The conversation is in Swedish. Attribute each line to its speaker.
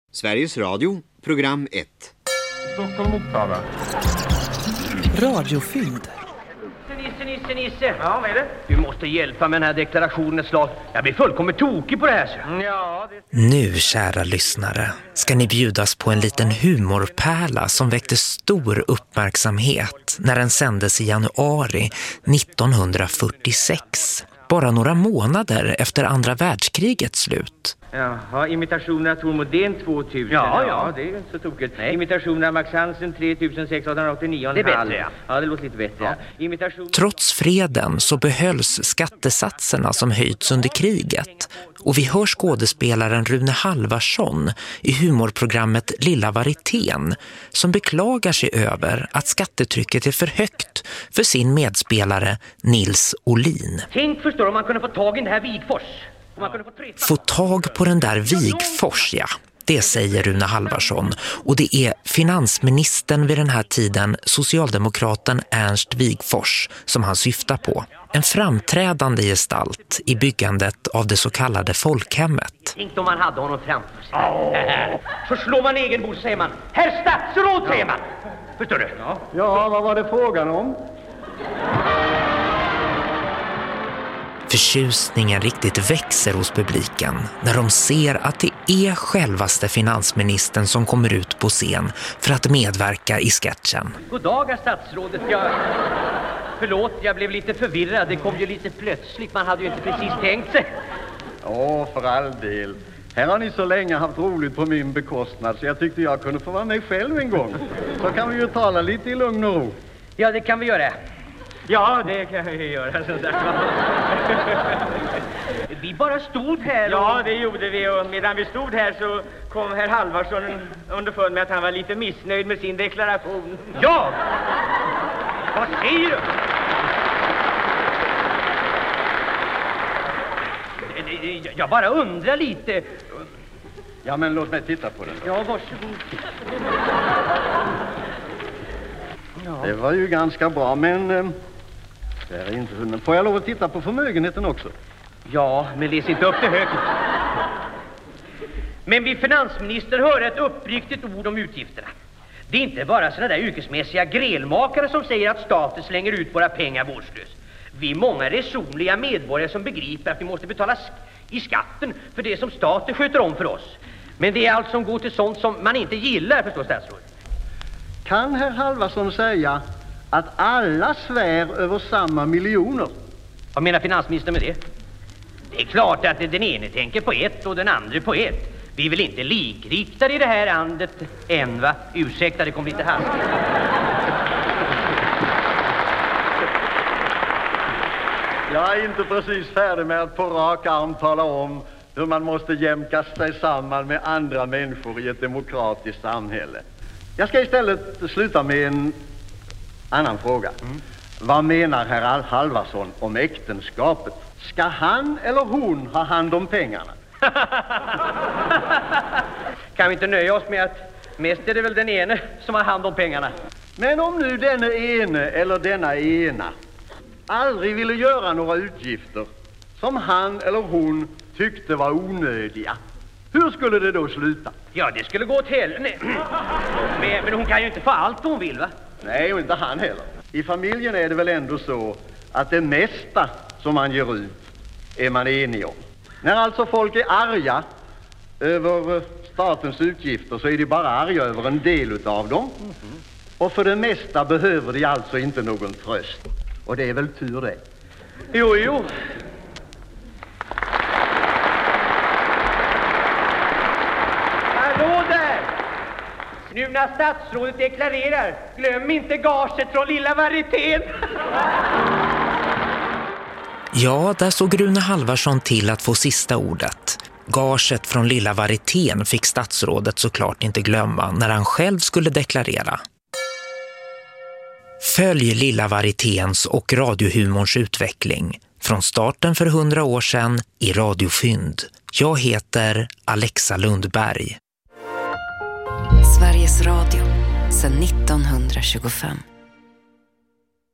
Speaker 1: Sveriges Radio, program 1.
Speaker 2: Stockholm Uppsala.
Speaker 3: Radiofynd.
Speaker 4: Nisse. Ja, vad är det? Du måste hjälpa med den här deklarationen slag. Jag blir fullkomligt tokig på det här. Så. Ja,
Speaker 3: Nu, kära lyssnare, ska ni bjudas på en liten humorpärla som väckte stor uppmärksamhet när den sändes i januari 1946. Bara några månader efter andra världskrigets slut.
Speaker 4: Jaha, imitationen av Tor Modén 2000. Ja, det är inte så tokigt. Nej. Imitationen av Max Hansen 3689. Det är bättre, ja. Ja, det låter lite bättre, ja.
Speaker 3: Trots freden så behölls skattesatserna som höjts under kriget. Och vi hör skådespelaren Rune Halvarsson i humorprogrammet Lilla Varitén som beklagar sig över att skattetrycket är för högt för sin medspelare Nils Olin.
Speaker 4: Tänk förstår om man kunde få tag i den här Wigfors.
Speaker 3: Få tag på den där Wigfors, ja. Det säger Rune Halvarsson, och det är finansministern vid den här tiden, socialdemokraten Ernst Wigfors, som han syftar på. En framträdande gestalt i byggandet av det så kallade folkhemmet.
Speaker 4: Tänk om man hade honom framför sig. Så slår man egen bord så säger man, herr statsråd, säger man. Förstår du?
Speaker 2: Ja, vad var det frågan om?
Speaker 3: Förtjusningen riktigt växer hos publiken när de ser att det är självaste finansministern som kommer ut på scen för att medverka i sketchen.
Speaker 4: God dag, herr statsrådet. Förlåt, jag blev lite förvirrad. Det kom ju lite plötsligt. Man hade ju inte precis tänkt sig.
Speaker 2: För all del. Här har ni så länge haft roligt på min bekostnad så jag tyckte jag kunde få vara med själv en gång. Så kan vi ju tala lite i lugn och ro.
Speaker 4: Ja, det kan vi göra. Ja, det kan vi göra. Vi bara stod här.
Speaker 5: Ja, det gjorde vi, och medan vi stod här så kom herr Halvarsson underfund med att han var lite missnöjd med sin deklaration.
Speaker 4: Ja! Vad säger du? Jag bara undrar lite.
Speaker 2: Ja, men låt mig titta på den.
Speaker 4: Ja, varsågod.
Speaker 2: Ja. Det var ju ganska bra, men det är inte hunden. Får jag lov att titta på förmögenheten också?
Speaker 4: Ja, men läs inte upp det högt. Men vi finansminister hör ett uppriktigt ord om utgifterna. Det är inte bara sådana där yrkesmässiga grelmakare som säger att staten slänger ut våra pengar vårdslöst. Vi är många resonliga medborgare som begriper att vi måste betala i skatten för det som staten sköter om för oss. Men det är allt som går till sånt som man inte gillar, förstår statsrådet.
Speaker 2: Kan herr Halvarsson säga att alla svär över samma miljoner?
Speaker 4: Vad menar finansministern med det? Det är klart att den ene tänker på ett och den andra på ett. Vi är väl inte likriktade i det här landet än, va? Ursäkta, det kom lite hastigt.
Speaker 2: Jag är inte precis färdig med att på rak arm tala om hur man måste jämka sig samman med andra människor i ett demokratiskt samhälle. Jag ska istället sluta med en annan fråga. Vad menar herr Halvarsson om äktenskapet? Ska han eller hon ha hand om pengarna?
Speaker 4: Kan vi inte nöja oss med att mest är det väl den ene som har hand om pengarna?
Speaker 2: Men om nu denne ene eller denna ena aldrig ville göra några utgifter som han eller hon tyckte var onödiga, hur skulle det då sluta?
Speaker 4: Ja, det skulle gå åt helvete. Men hon kan ju inte få allt hon vill, va?
Speaker 2: Nej, och inte han heller. I familjen är det väl ändå så att det mesta som man ger ut är man enig om. När alltså folk är arga över statens utgifter så är de bara arga över en del utav dem. Och för det mesta behöver de alltså inte någon tröst. Och det är väl tur det.
Speaker 4: Jo. Hallå där! Nu när statsrådet deklarerar, glöm inte gaget från Lilla Varitén.
Speaker 3: Ja, där såg Rune Halvarsson till att få sista ordet. Gaget från Lilla Varitén fick statsrådet såklart inte glömma när han själv skulle deklarera. Följ Lilla Variténs och radiohumorns utveckling från starten för 100 år sedan i Radiofynd. Jag heter Alexa Lundberg.
Speaker 6: Sveriges Radio sedan 1925.